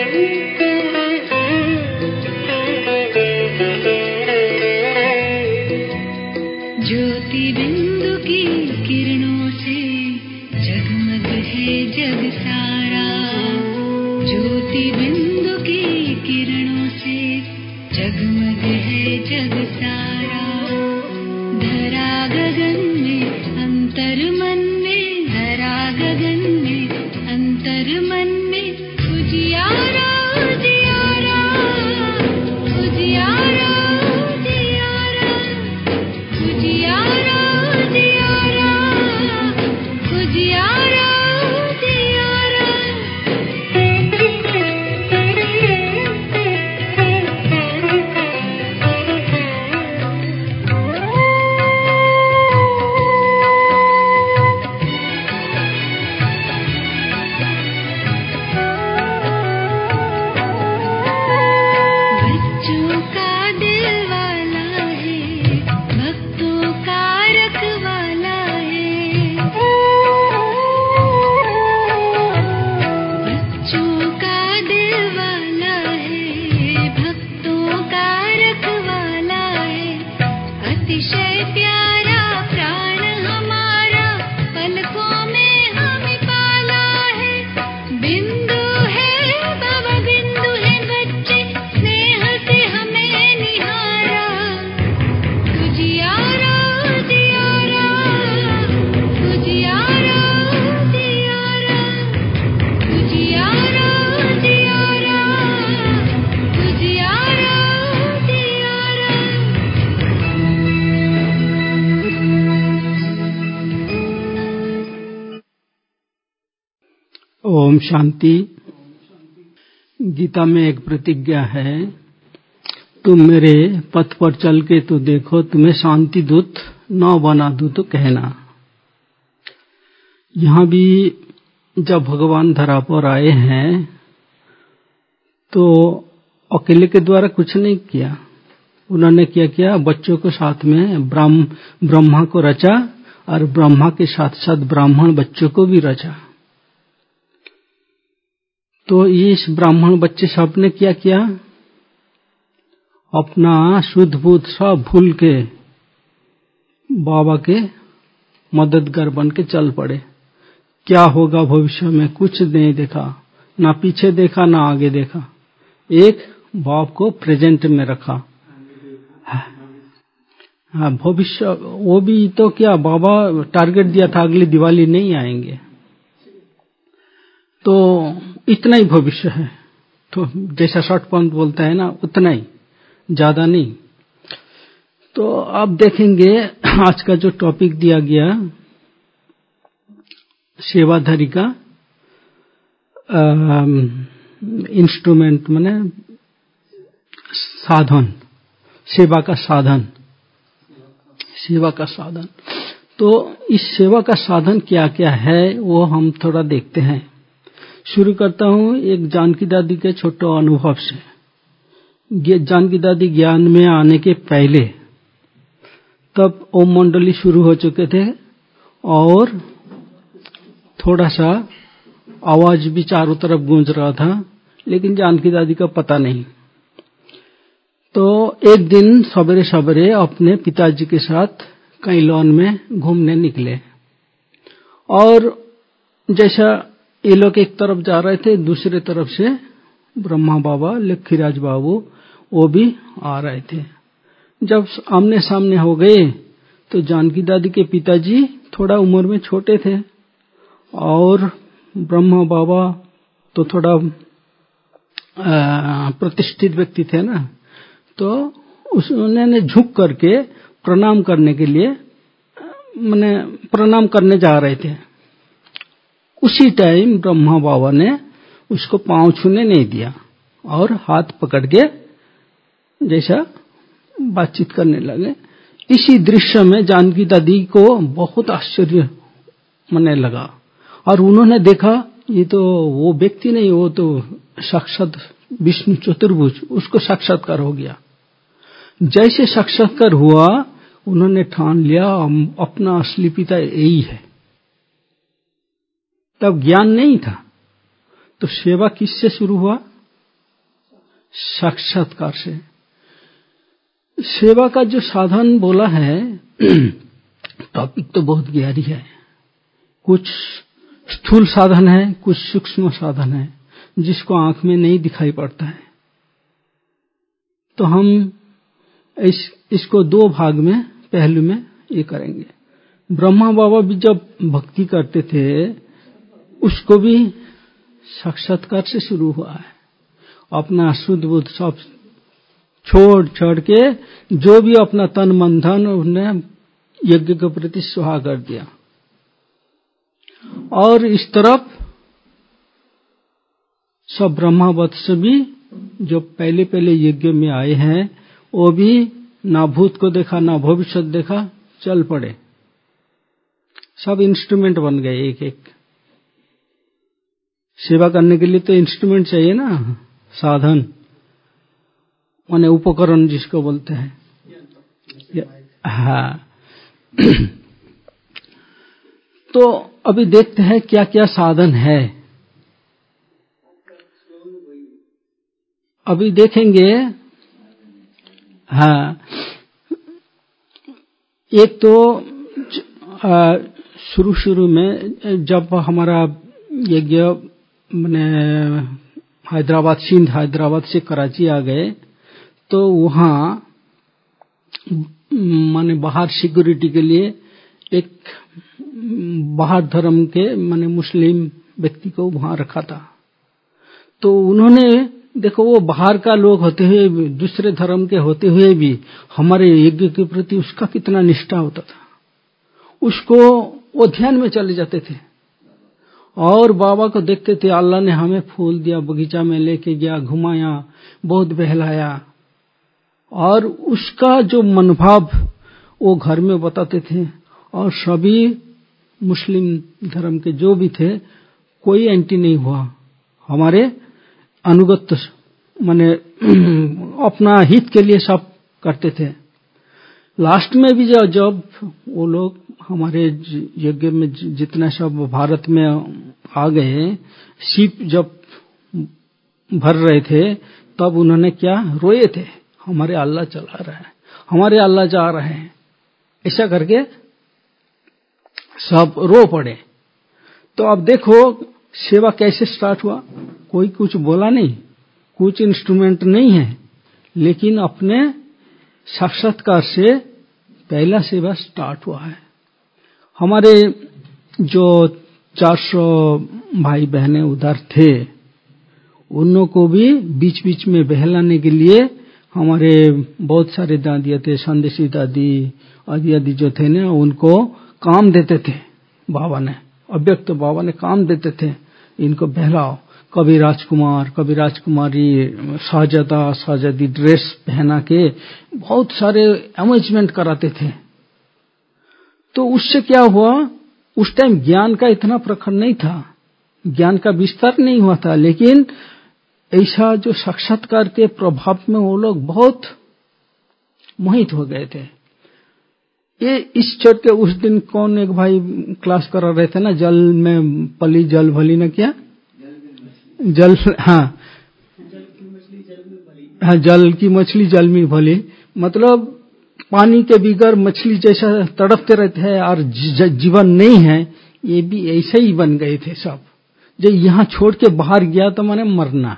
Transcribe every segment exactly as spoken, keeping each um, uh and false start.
ज्योति बिंदु की किरणों से जगमग है जग सारा, ज्योति बिंदु की किरणों से जगमग है जग सारा। धरा गगन में अंतर मन में, धरा गगन में अंतर मन में उजियारा उजियारा उजियारा उजियारा उजियारा उजियारा उजियारा उजियारा। बच्चों का दिल वाला है, भक्तों का रखवाला है। बच्चों का दिल वाला है, भक्तों का रखवाला है। अतिशय प्यारा प्राण हमारा, पलकों में हमें पाला है। बिंदु है भव बिंदु है बच्चे, स्नेह से हमें निहारा। उजियारा उजियारा उजियारा उजियारा उजियारा उजियारा उजियारा उजियारा। ओम शांति। गीता में एक प्रतिज्ञा है, तुम मेरे पथ पर चल के तो देखो, तुम्हें शांति दूत न बना दूं तो कहना। यहाँ भी जब भगवान धरा पर आए हैं तो अकेले के द्वारा कुछ नहीं किया। उन्होंने क्या किया, बच्चों को साथ में ब्रह्म ब्रह्मा को रचा और ब्रह्मा के साथ साथ ब्राह्मण बच्चों को भी रचा। तो इस ब्राह्मण बच्चे सब ने क्या किया, अपना शुद्ध बुद्ध सब भूल के बाबा के मददगार बन के चल पड़े। क्या होगा भविष्य में कुछ नहीं देखा, ना पीछे देखा ना आगे देखा, एक बाप को प्रेजेंट में रखा। हाँ, भविष्य वो भी तो क्या, बाबा टारगेट दिया था अगली दिवाली नहीं आएंगे, तो इतना ही भविष्य है। तो जैसा शॉर्ट पंथ बोलता है ना, उतना ही, ज्यादा नहीं। तो अब देखेंगे आज का जो टॉपिक दिया गया, सेवाधारी का इंस्ट्रूमेंट माने साधन, सेवा का साधन, सेवा का साधन। तो इस सेवा का साधन क्या क्या है वो हम थोड़ा देखते हैं। शुरू करता हूं एक जानकी दादी के छोटे अनुभव से। जानकी दादी ज्ञान में आने के पहले तब ओम मंडली शुरू हो चुके थे और थोड़ा सा आवाज भी चारों तरफ गूंज रहा था, लेकिन जानकी दादी का पता नहीं। तो एक दिन सवेरे सवेरे अपने पिताजी के साथ कहीं लॉन में घूमने निकले और जैसा ये लोग एक तरफ जा रहे थे, दूसरे तरफ से ब्रह्मा बाबा, लखीराज बाबू वो भी आ रहे थे। जब आमने सामने हो गए तो जानकी दादी के पिताजी थोड़ा उम्र में छोटे थे और ब्रह्मा बाबा तो थोड़ा प्रतिष्ठित व्यक्ति थे ना, तो उन्होंने झुक करके प्रणाम करने के लिए माने प्रणाम करने जा रहे थे। उसी टाइम ब्रह्मा बाबा ने उसको पांव छूने नहीं दिया और हाथ पकड़ के जैसा बातचीत करने लगे। इसी दृश्य में जानकी दादी को बहुत आश्चर्य मने लगा और उन्होंने देखा ये तो वो व्यक्ति नहीं, वो तो साक्षात विष्णु चतुर्भुज, उसको साक्षात्कार हो गया। जैसे साक्षात्कार हुआ उन्होंने ठान लिया अपना असली पिता यही है। तब ज्ञान नहीं था तो सेवा किससे शुरू हुआ, साक्षात्कार से। सेवा का जो साधन बोला है टॉपिक तो बहुत गहरी है। कुछ स्थूल साधन है, कुछ सूक्ष्म साधन है जिसको आंख में नहीं दिखाई पड़ता है। तो हम इस इसको दो भाग में पहलू में ये करेंगे। ब्रह्मा बाबा भी जब भक्ति करते थे उसको भी साक्षात्कार से शुरू हुआ है। अपना शुद्ध बुद्ध सब छोड़ छोड़ के जो भी अपना तन मन धन उन्हें यज्ञ के प्रति सुहा कर दिया। और इस तरफ सब ब्रह्मावत्स भी जो पहले पहले यज्ञ में आए हैं वो भी ना भूत को देखा ना भविष्य देखा, चल पड़े। सब इंस्ट्रूमेंट बन गए एक एक। सेवा करने के लिए तो इंस्ट्रूमेंट चाहिए ना, साधन माने उपकरण जिसको बोलते हैं। हाँ तो अभी देखते हैं क्या क्या साधन है। अभी देखेंगे। हाँ, एक तो शुरू शुरू में जब हमारा यज्ञ मैंने हैदराबाद सिंध हैदराबाद से कराची आ गए तो वहाँ माने बाहर सिक्योरिटी के लिए एक बाहर धर्म के माने मुस्लिम व्यक्ति को वहाँ रखा था। तो उन्होंने देखो वो बाहर का लोग होते हुए दूसरे धर्म के होते हुए भी हमारे यज्ञ के प्रति उसका कितना निष्ठा होता था, उसको वो ध्यान में चले जाते थे और बाबा को देखते थे। अल्लाह ने हमें फूल दिया, बगीचा में लेके गया, घुमाया, बहुत बहलाया और उसका जो मनोभाव वो घर में बताते थे। और सभी मुस्लिम धर्म के जो भी थे कोई एंटी नहीं हुआ, हमारे अनुगत माने अपना हित के लिए सब करते थे। लास्ट में भी जब जब वो लोग हमारे यज्ञ में जितना सब भारत में आ गए, शिप जब भर रहे थे तब उन्होंने क्या रोए थे, हमारे अल्लाह चला रहा है, हमारे अल्लाह जा रहे हैं, ऐसा करके सब रो पड़े। तो अब देखो सेवा कैसे स्टार्ट हुआ। कोई कुछ बोला नहीं, कुछ इंस्ट्रूमेंट नहीं है, लेकिन अपने साक्षात्कार से पहला सेवा स्टार्ट हुआ है। हमारे जो चार सौ भाई बहनें उधर थे उन को भी बीच बीच में बहलाने के लिए हमारे बहुत सारे दादियाँ थे, संदेशी दादी आदि आदि जो थे ना, उनको काम देते थे बाबा ने, अव्यक्त बाबा ने काम देते थे, इनको बहलाओ। कभी राजकुमार, कभी राजकुमारी, शाहजादा शाहजादी ड्रेस पहना के बहुत सारे अमेजमेंट कराते थे। तो उससे क्या हुआ, उस टाइम ज्ञान का इतना प्रखर नहीं था, ज्ञान का विस्तार नहीं हुआ था, लेकिन ऐसा जो साक्षात्कार के प्रभाव में वो लोग बहुत मोहित हो गए थे। ये इस चढ़ के उस दिन कौन एक भाई क्लास करा रहे थे ना, जल में पली जल भली ना, क्या जल, हाँ हाँ जल की मछली जल में भली, मतलब पानी के बिगर मछली जैसा तड़पते रहते हैं और जीवन नहीं है, ये भी ऐसे ही बन गए थे सब। जो यहाँ छोड़ के बाहर गया तो माने मरना।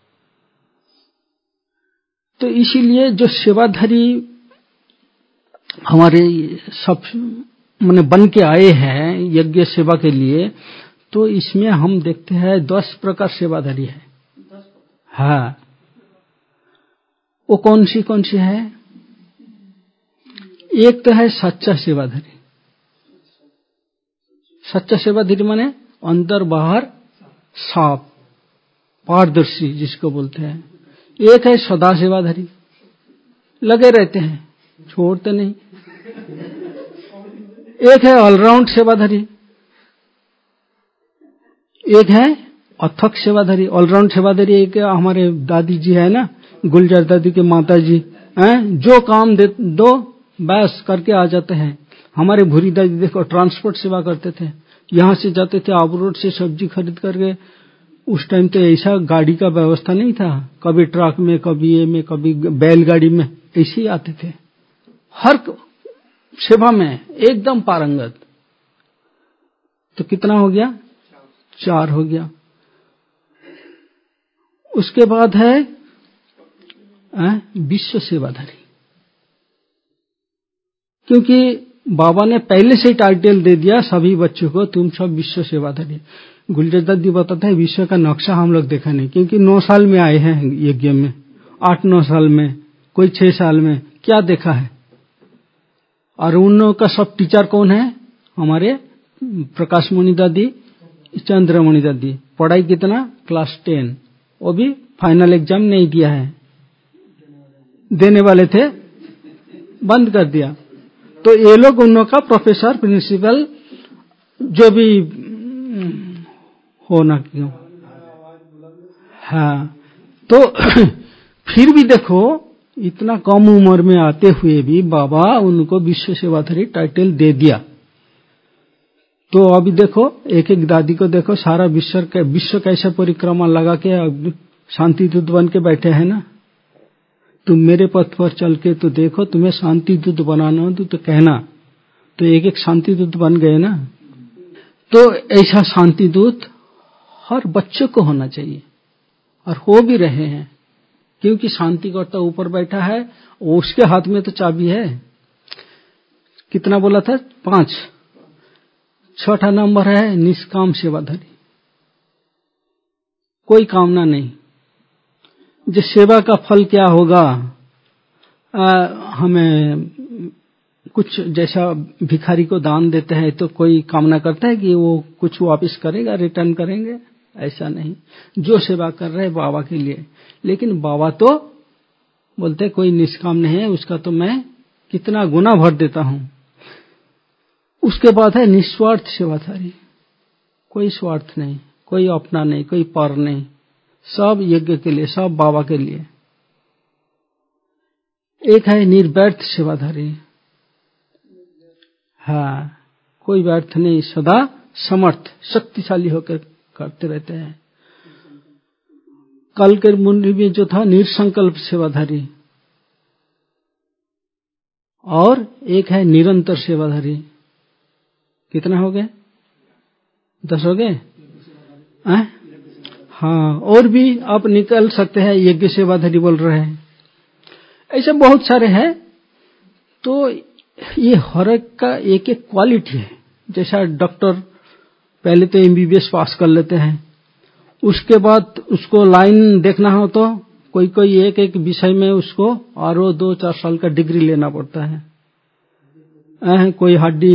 तो इसीलिए जो सेवाधारी हमारे सब माने बन के आए हैं यज्ञ सेवा के लिए, तो इसमें हम देखते हैं दस प्रकार सेवाधारी है। हाँ, वो कौन सी कौन सी है? एक तो है सच्चा सेवाधारी। सच्चा सेवाधारी माने अंदर बाहर साफ पारदर्शी जिसको बोलते हैं। एक है सदा सेवाधारी, लगे रहते हैं, छोड़ते नहीं। एक है ऑलराउंड सेवाधारी, एक है अथक सेवाधारी। ऑलराउंड सेवाधारी एक हमारे दादी जी है ना, गुलजार दादी के माता जी हैं, जो काम दे दो बस करके आ जाते हैं। हमारे भूरी दादी देखो ट्रांसपोर्ट सेवा करते थे, यहाँ से जाते थे आबू रोड से सब्जी खरीद करके उस टाइम तो ऐसा गाड़ी का व्यवस्था नहीं था, कभी ट्रक में, कभी ये में, कभी बैलगाड़ी में, ऐसे ही आते थे। हर सेवा में एकदम पारंगत। तो कितना हो गया? चार हो गया। उसके बाद है विश्व सेवाधारी, क्योंकि बाबा ने पहले से ही टाइटल दे दिया सभी बच्चों को, तुम सब विश्व सेवाधारी। गुलजार दादी बताता है विश्व का नक्शा हम लोग देखा नहीं, क्योंकि नौ साल में आए हैं यज्ञ में, आठ नौ साल में, कोई छह साल में, क्या देखा है। और उन लोगों का सब टीचर कौन है? हमारे प्रकाश मणि दादी, चंद्रमणि दादी। पढ़ाई कितना? क्लास टेन, वो भी फाइनल एग्जाम नहीं दिया है, देने वाले थे, बंद कर दिया। तो ये लोग उन लोगों का प्रोफेसर, प्रिंसिपल, जो भी होना क्यों। हाँ, तो फिर भी देखो इतना कम उम्र में आते हुए भी बाबा उनको विश्व सेवाधारी टाइटल दे दिया। तो अभी देखो एक एक दादी को देखो, सारा विश्व के विश्व कैसे परिक्रमा लगा के शांति दूत बन के बैठे हैं ना। तुम मेरे पथ पर चल के तो देखो, तुम्हें शांति दूत बनाना हो तो कहना, तो एक एक शांति दूत बन गए ना। तो ऐसा शांति दूत हर बच्चे को होना चाहिए, और हो भी रहे हैं, क्योंकि शांति करता ऊपर बैठा है, उसके हाथ में तो चाबी है। कितना बोला था? पांच। छठा नंबर है निष्काम सेवाधारी, कोई कामना नहीं। जो सेवा का फल क्या होगा, आ, हमें कुछ जैसा भिखारी को दान देते हैं तो कोई कामना करता है कि वो कुछ वापस करेगा, रिटर्न करेंगे, ऐसा नहीं। जो सेवा कर रहे हैं बाबा के लिए, लेकिन बाबा तो बोलते कोई निष्काम नहीं है, उसका तो मैं कितना गुना भर देता हूं। उसके बाद है निस्वार्थ सेवाधारी, कोई स्वार्थ नहीं, कोई अपना नहीं, कोई पर नहीं, सब यज्ञ के लिए, सब बाबा के लिए। एक है निर्व्यर्थ सेवाधारी, हाँ, कोई व्यर्थ नहीं, सदा समर्थ, शक्तिशाली होकर करते रहते हैं। कल के मुंडी में जो था निरसंकल्प सेवाधारी, और एक है निरंतर सेवाधारी। कितना हो गए? दस हो गए? हाँ, और भी आप निकल सकते हैं, यज्ञ सेवाधारी बोल रहे हैं, ऐसे बहुत सारे हैं। तो ये हर एक का एक एक क्वालिटी है। जैसा डॉक्टर पहले तो एमबीबीएस पास कर लेते हैं, उसके बाद उसको लाइन देखना हो तो कोई कोई एक एक विषय में उसको और वो दो चार साल का डिग्री लेना पड़ता है। कोई हड्डी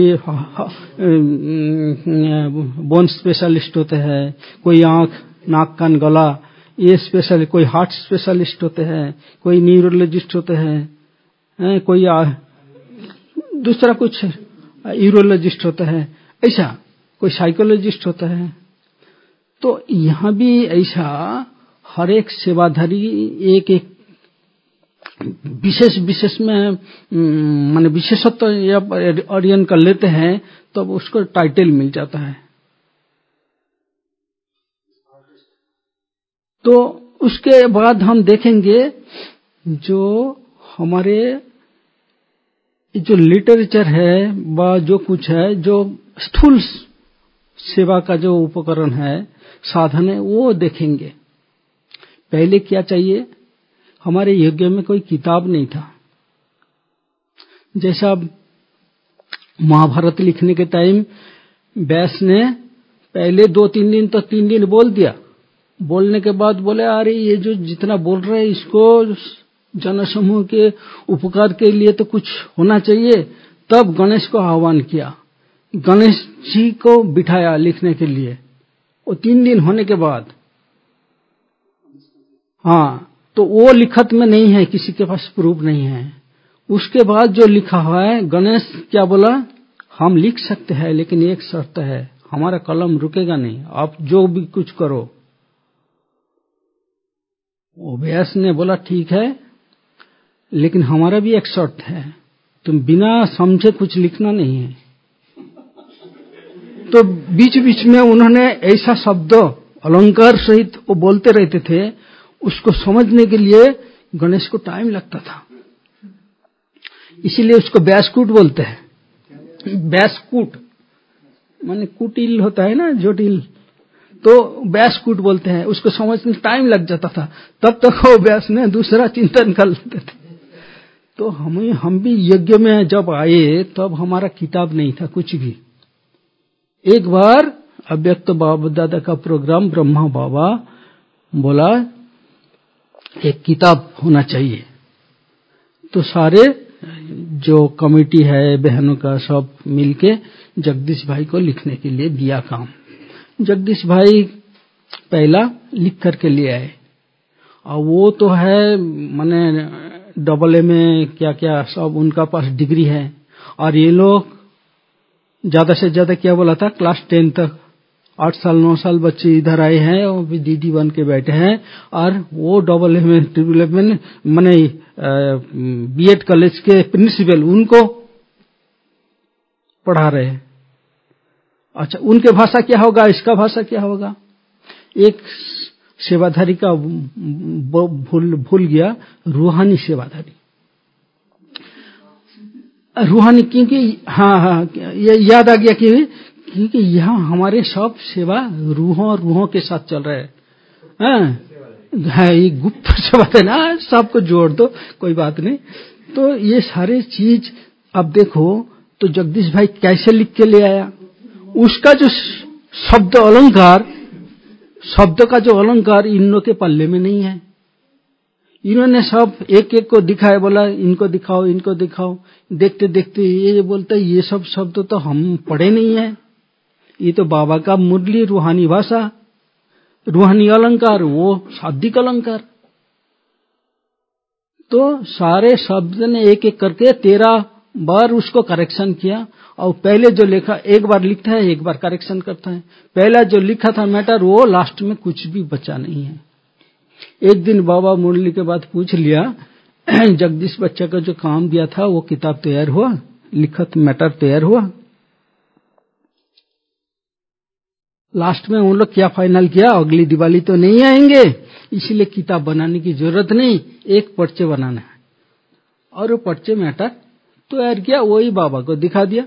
बोन स्पेशलिस्ट होते हैं, कोई आंख, नाक, कान, गला, ये स्पेशल, कोई हार्ट स्पेशलिस्ट होते हैं, कोई न्यूरोलॉजिस्ट होते हैं, कोई दूसरा कुछ यूरोलॉजिस्ट होता है, ऐसा कोई साइकोलॉजिस्ट होता है। तो यहाँ भी ऐसा हर एक सेवाधारी एक एक विशेष विशेष में माने विशेषत्व या अध्ययन कर लेते हैं, तब तो उसको टाइटल मिल जाता है। तो उसके बाद हम देखेंगे जो हमारे जो लिटरेचर है व जो कुछ है, जो स्थूल सेवा का जो उपकरण है, साधन है, वो देखेंगे। पहले क्या चाहिए? हमारे यज्ञ में कोई किताब नहीं था। जैसा महाभारत लिखने के टाइम व्यास ने पहले दो तीन दिन तो तीन दिन बोल दिया, बोलने के बाद बोले अरे ये जो जितना बोल रहे हैं इसको जनसमूह के उपकार के लिए तो कुछ होना चाहिए। तब गणेश को आह्वान किया, गणेश जी को बिठाया लिखने के लिए। वो तीन दिन होने के बाद, हाँ, तो वो लिखत में नहीं है, किसी के पास प्रूफ नहीं है। उसके बाद जो लिखा हुआ है, गणेश क्या बोला? हम लिख सकते हैं लेकिन एक शर्त है, हमारा कलम रुकेगा नहीं, आप जो भी कुछ करो। वो व्यास ने बोला ठीक है, लेकिन हमारा भी एक शर्त है, तुम बिना समझे कुछ लिखना नहीं है। तो बीच बीच में उन्होंने ऐसा शब्द अलंकार सहित वो बोलते रहते थे, उसको समझने के लिए गणेश को टाइम लगता था। इसीलिए उसको व्यासकूट बोलते हैं। व्यासकूट माने कुटिल होता है ना, जटिल, तो व्यासकूट बोलते हैं। उसको समझने टाइम लग जाता था, तब तक वो व्यास ने दूसरा चिंतन कर लेते थे। तो हमें हम भी यज्ञ में जब आए तब हमारा किताब नहीं था कुछ भी। एक बार अव्यक्त बाबा दादा का प्रोग्राम ब्रह्मा बाबा बोला एक किताब होना चाहिए। तो सारे जो कमेटी है बहनों का सब मिलके जगदीश भाई को लिखने के लिए दिया काम। जगदीश भाई पहला लिख करके ले आए, और वो तो है माने डबल ए में क्या क्या सब उनका पास डिग्री है। और ये लोग ज्यादा से ज्यादा क्या बोला था, क्लास टेन तक, आठ साल नौ साल बच्चे इधर आए हैं, वो भी दीदी बन के बैठे हैं। और वो डबल ए में ट्रिपल ए में माने बीएड कॉलेज के प्रिंसिपल उनको पढ़ा रहे हैं। अच्छा, उनके भाषा क्या होगा, इसका भाषा क्या होगा। एक सेवाधारी का भूल भूल गया, रूहानी सेवाधारी, रूहानी, क्योंकि हाँ हाँ ये याद आ गया कि क्योंकि यहाँ हमारे सब सेवा रूहों रूहों के साथ चल रहा है। हाँ, ये गुप्त सेवा है ना, सबको जोड़ दो, कोई बात नहीं। तो ये सारे चीज अब देखो, तो जगदीश भाई कैसे लिख के ले आया। उसका जो शब्द अलंकार, शब्द का जो अलंकार इन लोग के पल्ले में नहीं है। इन्होंने सब एक एक को दिखाया, बोला इनको दिखाओ इनको दिखाओ। देखते देखते ये बोलता है ये सब शब्द तो हम पढ़े नहीं है, ये तो बाबा का मुरली रूहानी भाषा, रूहानी अलंकार, वो शाब्दिक अलंकार। तो सारे शब्द ने एक एक करके तेरह बार उसको करेक्शन किया। और पहले जो लिखा एक बार लिखता है एक बार करेक्शन करता है। पहला जो लिखा था मैटर वो लास्ट में कुछ भी बचा नहीं है। एक दिन बाबा मुरली के बाद पूछ लिया, जगदीश बच्चा का जो काम दिया था वो किताब तैयार हुआ, लिखत मैटर तैयार हुआ। लास्ट में उन लोग क्या फाइनल किया, अगली दिवाली तो नहीं आएंगे, इसलिए किताब बनाने की जरूरत नहीं, एक पर्चे बनाना है। और वो पर्चे मैटर तैयार किया, वही बाबा को दिखा दिया।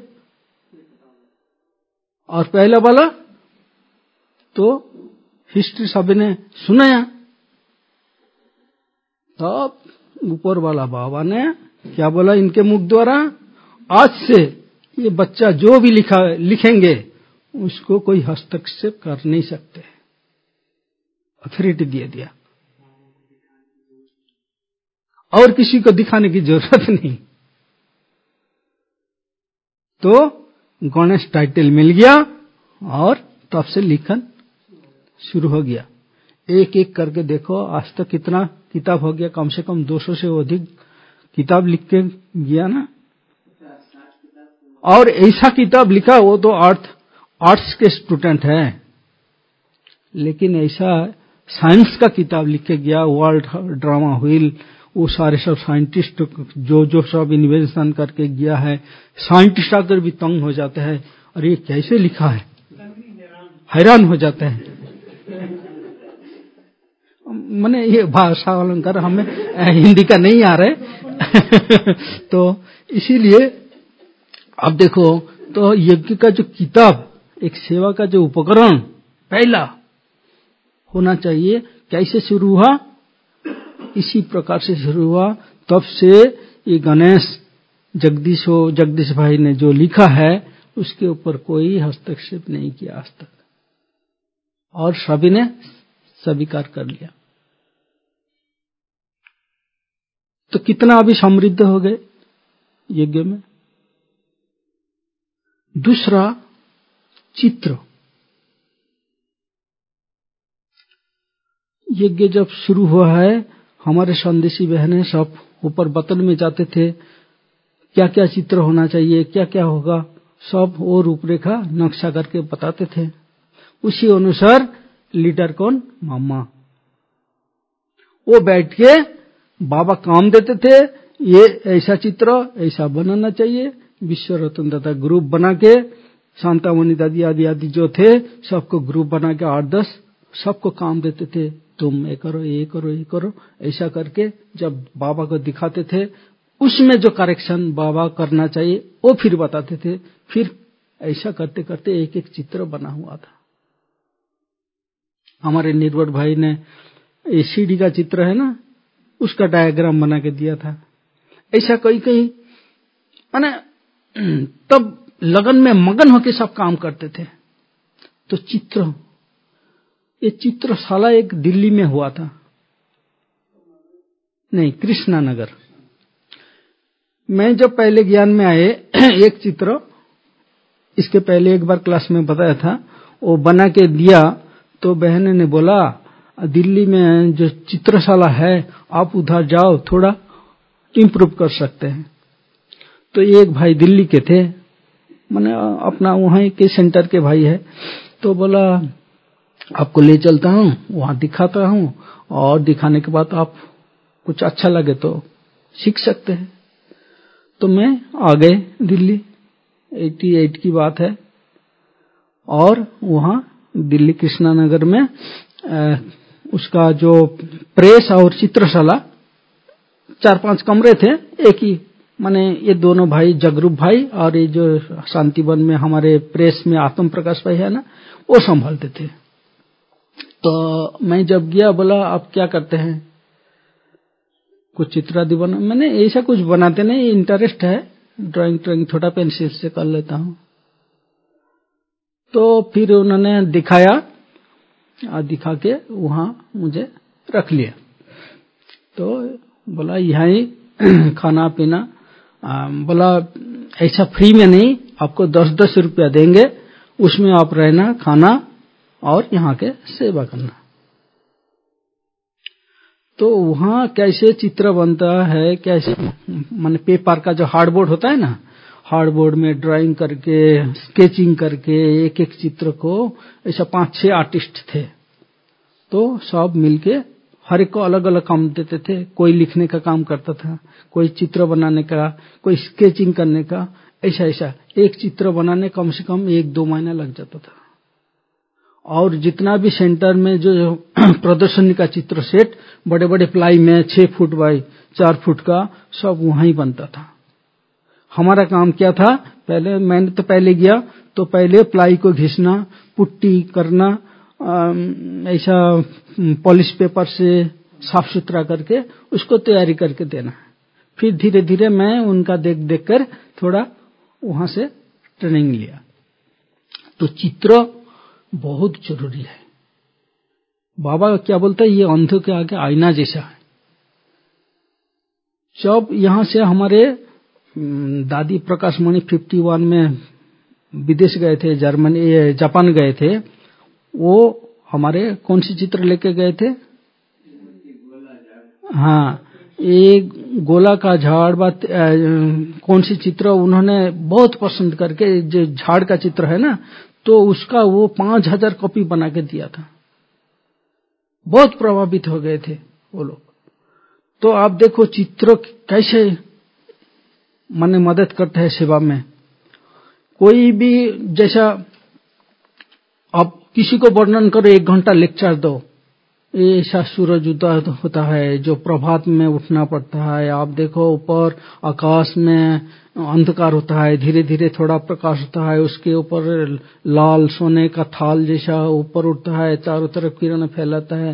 और पहला वाला तो हिस्ट्री सभी ने सुनाया। तब ऊपर वाला बाबा ने क्या बोला इनके मुख द्वारा, आज से ये बच्चा जो भी लिखा लिखेंगे उसको कोई हस्तक्षेप कर नहीं सकते, अथॉरिटी दे दिया, और किसी को दिखाने की जरूरत नहीं। तो गणेश टाइटल मिल गया और तब से लिखन शुरू हो गया। एक एक करके देखो आज तक कितना किताब हो गया, कम से कम दो सौ से अधिक किताब लिख के गया ना। और ऐसा किताब लिखा, वो तो आर्ट आर्ट्स के स्टूडेंट है, लेकिन ऐसा साइंस का किताब लिख के गया। वर्ल्ड ड्रामा व्हील, वो सारे सब साइंटिस्ट जो जो सब इन्वेंशन करके गया है, साइंटिस्ट आकर भी तंग हो जाते हैं, और ये कैसे लिखा है, हैरान हो जाते हैं। मैंने ये भाषा अलंकार हमें हिंदी का नहीं आ रहे तो इसीलिए अब देखो, तो यज्ञ का जो किताब, एक सेवा का जो उपकरण पहला होना चाहिए, कैसे शुरू हुआ, इसी प्रकार से शुरू हुआ। तब से ये गणेश जगदीश हो जगदीश भाई ने जो लिखा है उसके ऊपर कोई हस्तक्षेप नहीं किया आज तक, और सभी ने स्वीकार कर लिया। तो कितना अभी समृद्ध हो गए यज्ञ में। दूसरा चित्र, यज्ञ जब शुरू हुआ है, हमारे संदेशी बहनें सब ऊपर बतन में जाते थे, क्या क्या चित्र होना चाहिए, क्या क्या होगा, सब वो रूपरेखा नक्शा करके बताते थे। उसी अनुसार लीडर कौन, मामा, वो बैठ के बाबा काम देते थे, ये ऐसा चित्र ऐसा बनाना चाहिए। विश्व रत्न दादा ग्रुप बना के, शांतामणि दादी आदि आदि जो थे सबको ग्रुप बना के आठ दस सबको काम देते थे, तुम ये करो ये करो ये करो, ऐसा करके जब बाबा को दिखाते थे उसमें जो करेक्शन बाबा करना चाहिए वो फिर बताते थे। फिर ऐसा करते करते एक एक चित्र बना हुआ था। हमारे निर्वट भाई ने ये सीढ़ी का चित्र है ना, उसका डायग्राम बना के दिया था। ऐसा कई कई माने तब लगन में मगन होकर सब काम करते थे। तो चित्र, ये चित्रशाला एक दिल्ली में हुआ था, नहीं कृष्णा नगर। मैं जब पहले ज्ञान में आए एक चित्र, इसके पहले एक बार क्लास में बताया था, वो बना के दिया तो बहन ने बोला दिल्ली में जो चित्रशाला है आप उधर जाओ, थोड़ा इम्प्रूव कर सकते हैं। तो एक भाई दिल्ली के थे, मैंने अपना वहाँ के सेंटर के भाई है, तो बोला आपको ले चलता हूँ, वहाँ दिखाता हूँ, और दिखाने के बाद आप कुछ अच्छा लगे तो सीख सकते हैं। तो मैं आ गए दिल्ली, अठासी की बात है, और वहाँ दिल्ली कृष्णा नगर में आ, उसका जो प्रेस और चित्रशाला, चार पांच कमरे थे एक ही, माने ये दोनों भाई जगरूप भाई और ये जो शांतिवन में हमारे प्रेस में आत्म प्रकाश भाई है ना, वो संभालते थे। तो मैं जब गया बोला आप क्या करते हैं? कुछ चित्रादि बना, मैंने ऐसा कुछ बनाते नहीं, इंटरेस्ट है, ड्राइंग ड्राइंग थोड़ा पेंसिल से कर लेता हूं। तो फिर उन्होंने दिखाया, और दिखा के वहां मुझे रख लिया। तो बोला यहीं खाना पीना, आ, बोला ऐसा फ्री में नहीं, आपको दस दस रुपया देंगे, उसमें आप रहना खाना और यहाँ के सेवा करना। तो वहां कैसे चित्र बनता है, कैसे माने पेपर का जो हार्डबोर्ड होता है ना, हार्डबोर्ड में ड्राइंग करके स्केचिंग करके एक एक चित्र को, ऐसा पांच छह आर्टिस्ट थे, तो सब मिलके हर एक को अलग अलग काम देते थे। कोई लिखने का काम करता था, कोई चित्र बनाने का, कोई स्केचिंग करने का, ऐसा ऐसा एक चित्र बनाने कम से कम एक दो महीना लग जाता था। और जितना भी सेंटर में जो प्रदर्शनी का चित्र सेट बड़े बड़े प्लाई में छह फुट बाई चार फुट का सब वहां ही बनता था। हमारा काम क्या था, पहले मैंने तो पहले गया तो पहले प्लाई को घिसना, पुट्टी करना, ऐसा पॉलिश पेपर से साफ सुथरा करके उसको तैयारी करके देना। फिर धीरे धीरे मैं उनका देख देख कर थोड़ा वहां से ट्रेनिंग लिया। तो चित्र बहुत जरूरी है। बाबा क्या बोलता है, ये अंधों के आगे आईना जैसा है। जब यहां से हमारे दादी प्रकाश मणि इक्यावन में विदेश गए थे, जर्मनी जापान गए थे, वो हमारे कौन सी चित्र लेके गए थे? हाँ, एक गोला का झाड़ बात, कौन सी चित्र उन्होंने बहुत पसंद करके, जो झाड़ का चित्र है ना, तो उसका वो पांच हजार कॉपी बना के दिया था। बहुत प्रभावित हो गए थे वो लोग। तो आप देखो चित्र कैसे माने मदद करते हैं सेवा में। कोई भी जैसा आप किसी को वर्णन करो, एक घंटा लेक्चर दो, ऐसा सूरज उदय होता है जो प्रभात में उठना पड़ता है। आप देखो ऊपर आकाश में अंधकार होता है, धीरे धीरे थोड़ा प्रकाश होता है, उसके ऊपर लाल सोने का थाल जैसा ऊपर उठता है, चारों तरफ किरण फैलाता है।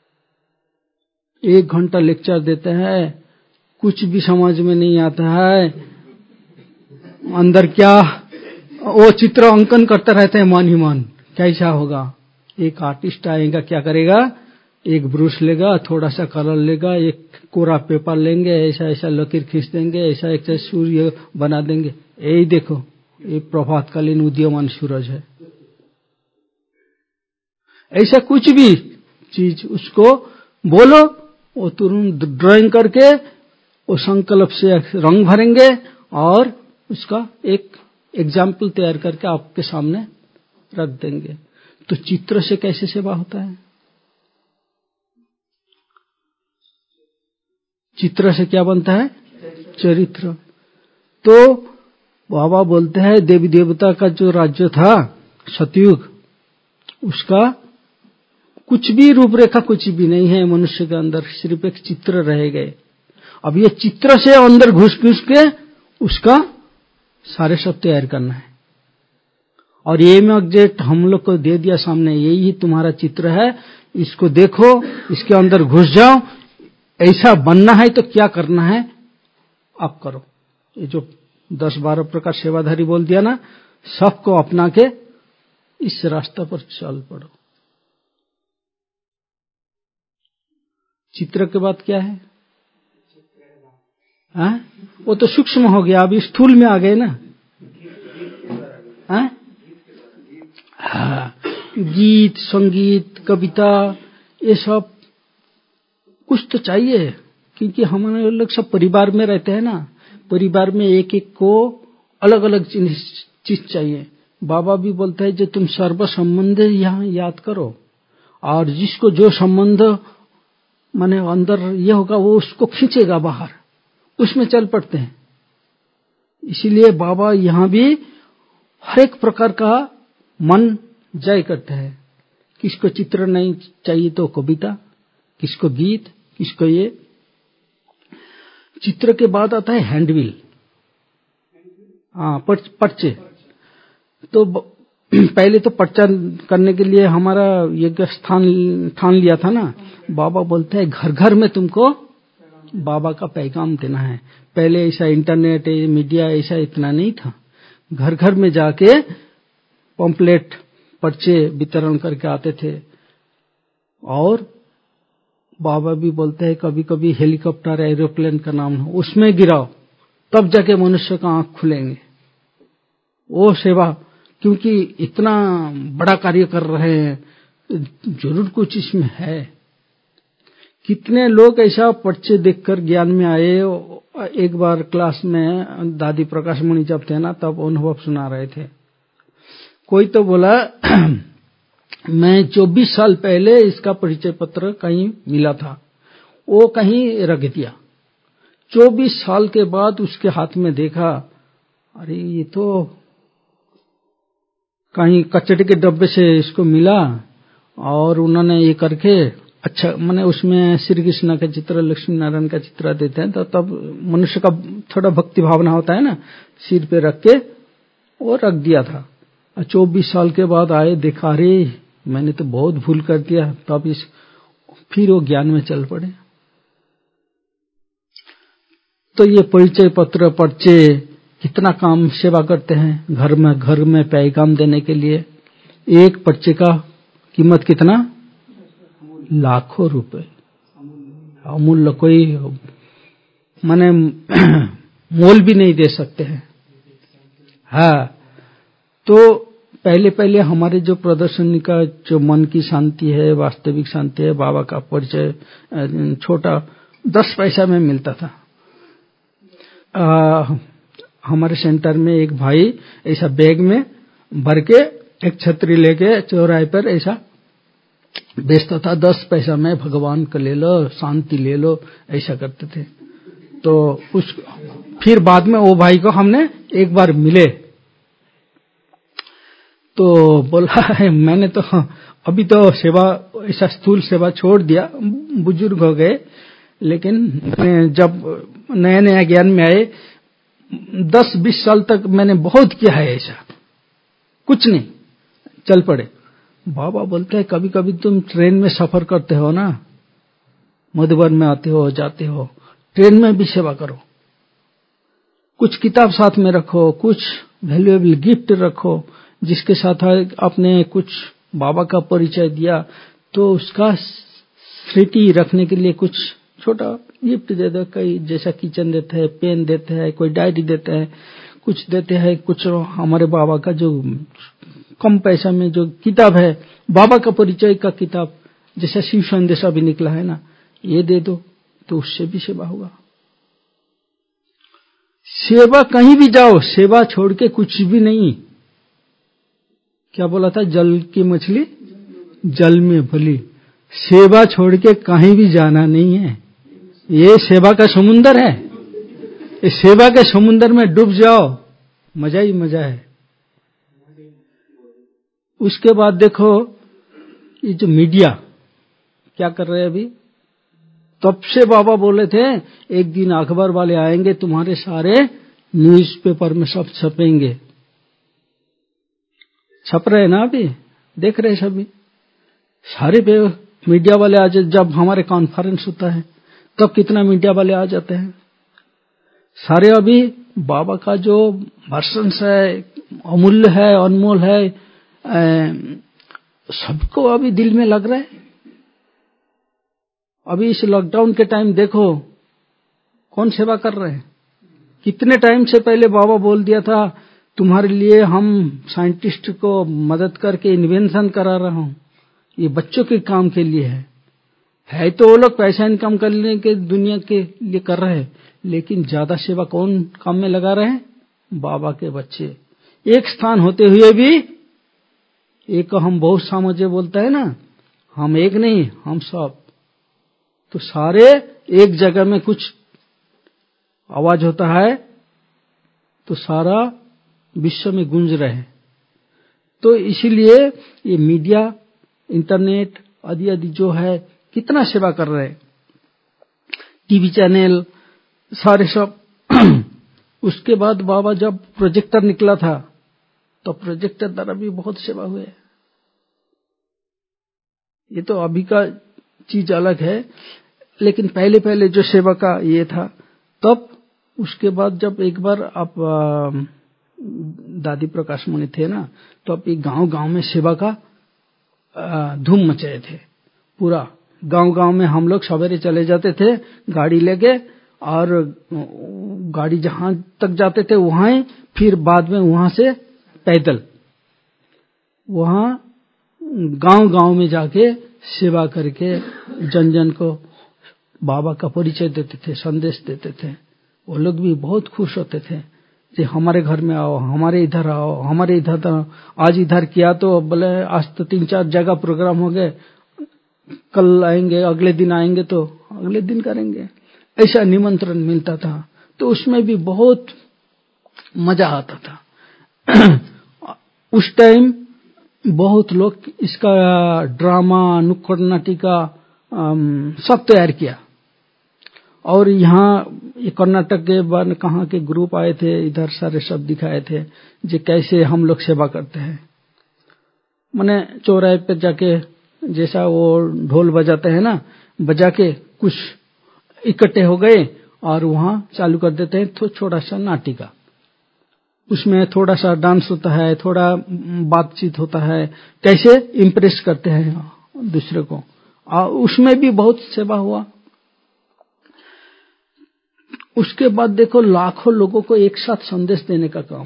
एक घंटा लेक्चर देते हैं, कुछ भी समझ में नहीं आता है, अंदर क्या वो चित्र अंकन करते रहते हैं मन ही मन, कैसा होगा। एक आर्टिस्ट आएगा, क्या करेगा, एक ब्रश लेगा, थोड़ा सा कलर लेगा, एक कोरा पेपर लेंगे, ऐसा ऐसा लकीर खींच देंगे, ऐसा ऐसा सूर्य बना देंगे। यही देखो, ये प्रभातकालीन उदीयमान सूरज है। ऐसा कुछ भी चीज उसको बोलो, वो तुरंत ड्राइंग करके वो संकल्प से रंग भरेंगे और उसका एक एग्जाम्पल तैयार करके आपके सामने रख देंगे। तो चित्र से कैसे सेवा होता है? चित्र से क्या बनता है? चरित्र। तो बाबा बोलते हैं देवी देवता का जो राज्य था सतयुग, उसका कुछ भी रूपरेखा कुछ भी नहीं है मनुष्य के अंदर, सिर्फ एक चित्र रह गए। अब ये चित्र से अंदर घुस घुस के उसका सारे सब तैयार करना है। और ये में ऑब्जेक्ट हम लोग को दे दिया सामने, यही तुम्हारा चित्र है, इसको देखो, इसके अंदर घुस जाओ, ऐसा बनना है तो क्या करना है आप करो। ये जो दस बारह प्रकार सेवाधारी बोल दिया ना, सबको अपना के इस रास्ते पर चल पड़ो। चित्र के बाद क्या है? हाँ? वो तो सूक्ष्म हो गया, अभी स्थूल में आ गए ना। हाँ? हाँ, गीत, संगीत, कविता, ये सब कुछ तो चाहिए, क्योंकि हमारे लोग सब परिवार में रहते हैं ना। परिवार में एक एक को अलग अलग चीज चाहिए। बाबा भी बोलते हैं जो तुम सर्व संबंध यहाँ याद करो, और जिसको जो संबंध माने अंदर ये होगा वो उसको खींचेगा बाहर, उसमें चल पड़ते हैं। इसीलिए बाबा यहाँ भी हर एक प्रकार का मन जय करते हैं। किसको चित्र नहीं चाहिए तो कविता, किसको गीत, किसको ये। चित्र के बाद आता है हैंडविल, हाँ पर्चे। तो पहले तो पर्चा करने के लिए हमारा ये स्थान ठान लिया था ना। बाबा बोलते हैं घर घर में तुमको बाबा का पैगाम देना है। पहले ऐसा इंटरनेट मीडिया ऐसा इतना नहीं था। घर घर में जाके पंपलेट पर्चे वितरण करके आते थे। और बाबा भी बोलते हैं कभी कभी हेलीकॉप्टर एरोप्लेन का नाम हो, उसमें गिराओ, तब जाके मनुष्य का आंख खुलेंगे। वो सेवा, क्योंकि इतना बड़ा कार्य कर रहे हैं, जरूर कुछ इसमें है। कितने लोग ऐसा पर्चे देखकर ज्ञान में आए। एक बार क्लास में दादी प्रकाश मणि जब थे ना, तब अनुभव सुना रहे थे। कोई तो बोला मैं चौबीस साल पहले इसका परिचय पत्र कहीं मिला था, वो कहीं रख दिया। चौबीस साल के बाद उसके हाथ में देखा, अरे ये तो कहीं कचड़े के डब्बे से इसको मिला, और उन्होंने ये करके अच्छा माने उसमें श्री कृष्ण का चित्र, लक्ष्मी नारायण का चित्र देते हैं। तो तब मनुष्य का थोड़ा भक्ति भावना होता है ना, सिर पे रख के वो रख दिया था। चौबीस साल के बाद आए, देखा रे मैंने तो बहुत भूल कर दिया। तब इस फिर वो ज्ञान में चल पड़े। तो ये परिचय पत्र पर्चे कितना काम सेवा करते हैं घर में, घर में पैगाम देने के लिए। एक पर्चे का कीमत कितना? लाखों रुपए। अमूल्य, कोई माने मोल भी नहीं दे सकते हैं। हाँ, तो पहले पहले हमारे जो प्रदर्शनी का जो मन की शांति है, वास्तविक शांति है, बाबा का परिचय छोटा दस पैसा में मिलता था। आ, हमारे सेंटर में एक भाई ऐसा बैग में भर के एक छतरी लेके चौराहे पर ऐसा बेचता था। दस पैसा में भगवान का ले लो, शांति ले लो, ऐसा करते थे। तो उस फिर बाद में वो भाई को हमने एक बार मिले, तो बोला है मैंने तो अभी तो सेवा ऐसा स्थूल सेवा छोड़ दिया, बुजुर्ग हो गए, लेकिन जब नया नया ज्ञान में आए दस बीस साल तक मैंने बहुत किया है ऐसा, कुछ नहीं, चल पड़े। बाबा बोलते हैं कभी कभी तुम ट्रेन में सफर करते हो ना, मधुबन में आते हो जाते हो, ट्रेन में भी सेवा करो। कुछ किताब साथ में रखो, कुछ वैल्यूएबल गिफ्ट रखो। जिसके साथ आपने कुछ बाबा का परिचय दिया तो उसका स्मृति रखने के लिए कुछ छोटा गिफ्ट दे दो। कई जैसा किचन देते हैं, पेन देते हैं, कोई डायरी देते हैं, कुछ देते हैं। कुछ हमारे बाबा का जो कम पैसा में जो किताब है, बाबा का परिचय का किताब, जैसा शिव संदेश अभी निकला है ना, ये दे दो तो उससे भी सेवा होगा। सेवा कहीं भी जाओ, सेवा छोड़ के कुछ भी नहीं। क्या बोला था? जल की मछली जल में भली। सेवा छोड़ के कहीं भी जाना नहीं है। ये सेवा का समुंदर है। इस सेवा के समुंदर में डूब जाओ, मजा ही मजा है। उसके बाद देखो ये जो मीडिया, क्या कर रहे हैं अभी? तब से बाबा बोले थे एक दिन अखबार वाले आएंगे, तुम्हारे सारे न्यूज़पेपर में सब छपेंगे। छप रहे ना, अभी देख रहे सभी सारे पे मीडिया वाले आज, जब हमारे कॉन्फ्रेंस होता है तब कितना मीडिया वाले आ जाते हैं सारे। अभी बाबा का जो वर्षन है, अमूल्य है, अनमोल है, सबको अभी दिल में लग रहा है। अभी इस लॉकडाउन के टाइम देखो कौन सेवा कर रहे हैं। कितने टाइम से पहले बाबा बोल दिया था तुम्हारे लिए हम साइंटिस्ट को मदद करके इन्वेंशन करा रहा हूं, ये बच्चों के काम के लिए है। है तो वो लोग पैसा इनकम करने के दुनिया के लिए कर रहे हैं, लेकिन ज्यादा सेवा कौन काम में लगा रहे हैं? बाबा के बच्चे। एक स्थान होते हुए भी, एक हम बहुत सामझे बोलता है ना, हम एक नहीं हम सब, तो सारे एक जगह में कुछ आवाज होता है तो सारा विश्व में गूंज रहे हैं। तो इसीलिए ये मीडिया, इंटरनेट आदि आदि जो है कितना सेवा कर रहे हैं, टीवी चैनल सारे सब। उसके बाद बाबा जब प्रोजेक्टर निकला था तो प्रोजेक्टर द्वारा भी बहुत सेवा हुए। ये तो अभी का चीज अलग है, लेकिन पहले पहले जो सेवा का ये था तब। उसके बाद जब एक बार आप दादी प्रकाश मुनि थे ना, तो अब एक गांव गांव में सेवा का धूम मचाए थे। पूरा गांव गांव में हम लोग सवेरे चले जाते थे गाड़ी लेके, और गाड़ी जहां तक जाते थे वहां ही, फिर बाद में वहां से पैदल वहां गांव गांव में जाके सेवा करके जन जन को बाबा का परिचय देते थे, संदेश देते थे। वो लोग भी बहुत खुश होते थे कि हमारे घर में आओ, हमारे इधर आओ, हमारे इधर आओ। आज इधर किया तो बोले आज तो तीन चार जगह प्रोग्राम हो गए, कल आएंगे, अगले दिन आएंगे तो अगले दिन करेंगे। ऐसा निमंत्रण मिलता था, तो उसमें भी बहुत मजा आता था। उस टाइम बहुत लोग इसका ड्रामा, नुक्कड़ नाटिका सब तैयार किया। और यहाँ ये कर्नाटक के वन कहाँ के ग्रुप आए थे, इधर सारे सब दिखाए थे जो कैसे हम लोग सेवा करते हैं। माने चौराहे पे जाके जैसा वो ढोल बजाते हैं ना, बजा के कुछ इकट्ठे हो गए और वहां चालू कर देते हैं तो छोटा सा नाटिका। उसमें थोड़ा सा डांस होता है, थोड़ा बातचीत होता है, कैसे इम्प्रेस करते हैं दूसरे को। और उसमें भी बहुत सेवा हुआ। उसके बाद देखो लाखों लोगों को एक साथ संदेश देने का काम,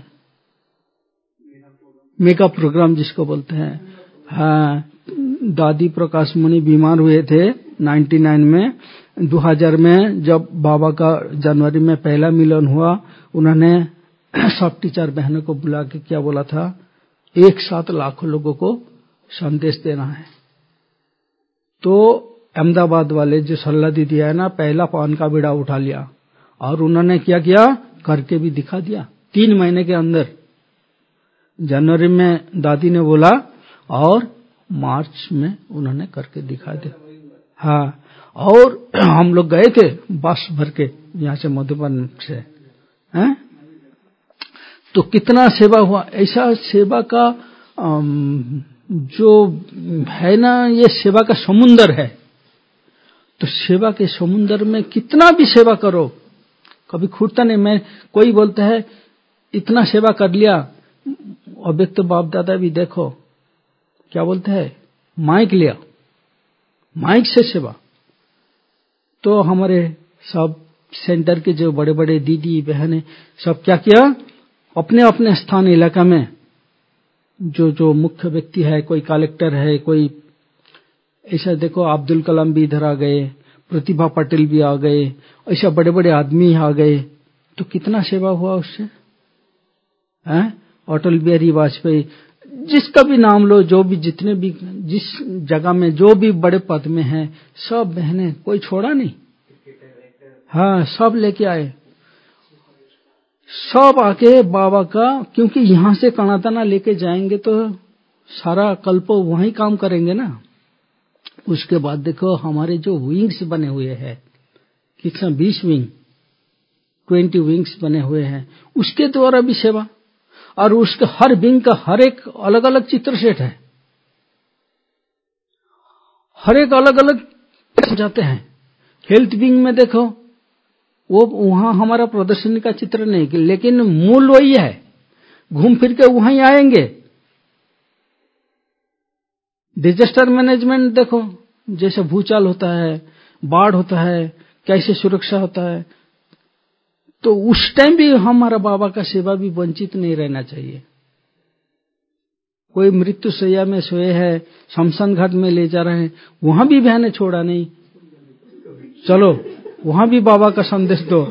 मेगा प्रोग्राम जिसको बोलते हैं। हाँ, दादी प्रकाश मुनि बीमार हुए थे निन्यानवे में, दो हज़ार में जब बाबा का जनवरी में पहला मिलन हुआ, उन्होंने सब टीचर बहनों को बुला के क्या बोला था, एक साथ लाखों लोगों को संदेश देना है। तो अहमदाबाद वाले जो सल्ला दीदी है ना, पहला पान का बीड़ा उठा लिया और उन्होंने क्या किया, करके भी दिखा दिया। तीन महीने के अंदर जनवरी में दादी ने बोला और मार्च में उन्होंने करके दिखा दिया। हाँ, और हम लोग गए थे बस भर के यहाँ से मधुबन से, हैं? तो कितना सेवा हुआ। ऐसा सेवा का जो है ना, ये सेवा का समुंदर है। तो सेवा के समुंदर में कितना भी सेवा करो कभी खूटता नहीं। मैं कोई बोलता है इतना सेवा कर लिया, अव्यक्त तो बाप दादा भी देखो क्या बोलते हैं, माइक लिया, माइक से सेवा। तो हमारे सब सेंटर के जो बड़े बड़े दीदी बहनें सब क्या किया, अपने अपने स्थान इलाका में जो जो मुख्य व्यक्ति है, कोई कलेक्टर है, कोई ऐसा देखो अब्दुल कलाम भी इधर आ गए, प्रतिभा पटेल भी आ गए, ऐसा बड़े बड़े आदमी आ गए। तो कितना सेवा हुआ उससे, हैं? अटल बिहारी वाजपेयी, जिसका भी नाम लो, जो भी जितने भी जिस जगह में जो भी बड़े पद में हैं, सब बहनें कोई छोड़ा नहीं। हाँ, सब लेके आए, सब आके बाबा का, क्योंकि यहां से कणातना लेके जाएंगे तो सारा कल्प वहीं काम करेंगे ना। उसके बाद देखो हमारे जो विंग्स बने हुए हैं, कितना बीस विंग, ट्वेंटी विंग्स बने हुए हैं, उसके द्वारा भी सेवा। और उसके हर विंग का हर एक अलग अलग चित्र सेट है, हर एक अलग अलग जाते हैं। हेल्थ विंग में देखो, वो वहां हमारा प्रदर्शनी का चित्र नहीं, लेकिन मूल वही है, घूम फिर के वहीं आएंगे। डिजास्टर मैनेजमेंट देखो, जैसे भूचाल होता है, बाढ़ होता है, कैसे सुरक्षा होता है, तो उस टाइम भी हमारा बाबा का सेवा भी वंचित नहीं रहना चाहिए। कोई मृत्यु शैया में सोए है, शमशान घाट में ले जा रहे हैं, वहां भी बहने छोड़ा नहीं, चलो वहां भी बाबा का संदेश दो।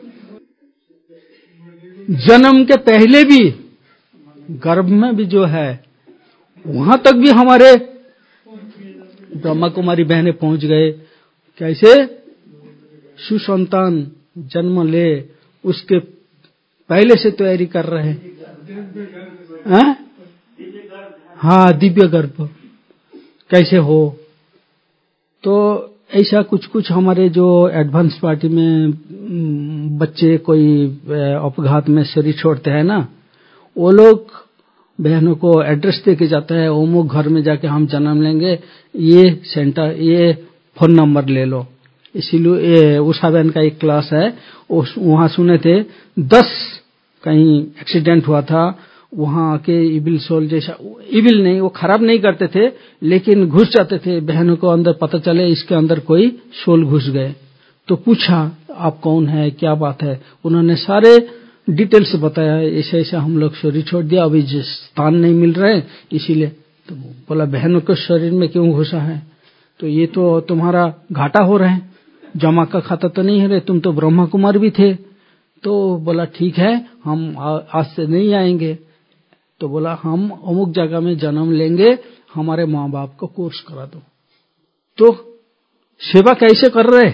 जन्म के पहले भी गर्भ में भी जो है, वहां तक भी हमारे ब्रह्मा कुमारी बहनें पहुंच गए। कैसे? सुसंतान जन्म ले, उसके पहले से तैयारी कर रहे हैं। हाँ, दिव्य गर्भ कैसे हो। तो ऐसा कुछ कुछ हमारे जो एडवांस पार्टी में बच्चे कोई अपघात में शरीर छोड़ते हैं ना, वो लोग बहनों को एड्रेस दे के जाता है, अमुक घर में जाके हम जन्म लेंगे, ये सेंटर, ये फोन नंबर ले लो। इसीलिए उषा बहन का एक क्लास है, वहां सुने थे दस कहीं एक्सीडेंट हुआ था, वहां आके इविल सोल जैसा, इविल नहीं, वो खराब नहीं करते थे, लेकिन घुस जाते थे बहनों को अंदर, पता चले इसके अंदर कोई सोल घुस गए। तो पूछा आप कौन है, क्या बात है, उन्होंने सारे डिटेल से बताया, ऐसा ऐसा हम लोग शरीर छोड़ दिया, अभी स्थान नहीं मिल रहे इसीलिए। तो बोला बहनों के शरीर में क्यों घुसा है, तो ये तो तुम्हारा घाटा हो रहा है, जमा का खाता तो नहीं है रहे, तुम तो ब्रह्मा कुमार भी थे। तो बोला ठीक है, हम आज से नहीं आएंगे। तो बोला हम अमुक जगह में जन्म लेंगे, हमारे माँ बाप को कोर्स करा दो। तो सेवा कैसे कर रहे,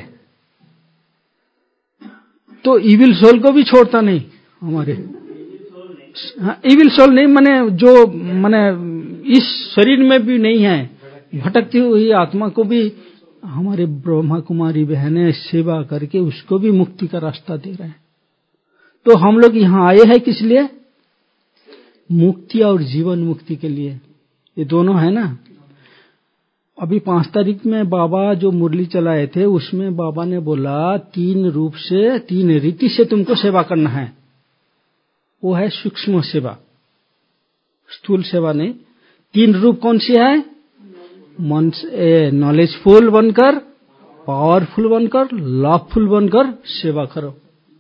तो इविल सोल को भी छोड़ता नहीं हमारे। हाँ, इविल सोल नहीं, माने जो माने इस शरीर में भी नहीं है, भटकती हुई आत्मा को भी हमारे ब्रह्मा कुमारी बहनें सेवा करके उसको भी मुक्ति का रास्ता दे रहे हैं। तो हम लोग यहाँ आए हैं किस लिए? मुक्ति और जीवन मुक्ति के लिए, ये दोनों है ना। अभी पांच तारीख में बाबा जो मुरली चलाए थे, उसमें बाबा ने बोला तीन रूप से, तीन रीति से तुमको सेवा करना है। वो है सूक्ष्म सेवा, स्थूल सेवा नहीं। तीन रूप कौन सी है? मन से नॉलेजफुल बनकर, पावरफुल बनकर, लवफुल बनकर सेवा करो।